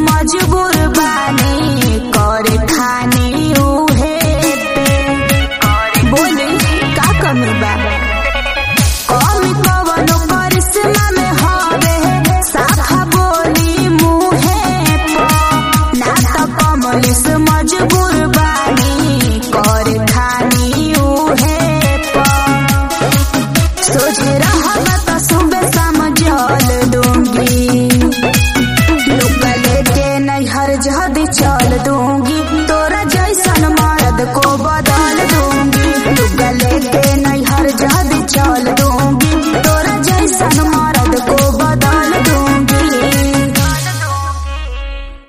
मजबूर बानी करे खानी उहे पे। बोली का कमी बा? कमी कवनो करिश्मा में हवे साफा बोली मुहे पे। ना तो कमलेश मजबूर बानी करे खानी उहे पे। सोचे रहबा तो सुबह शाम जल दूंगी, लोग लेके नैहर जल्दी चल दूं।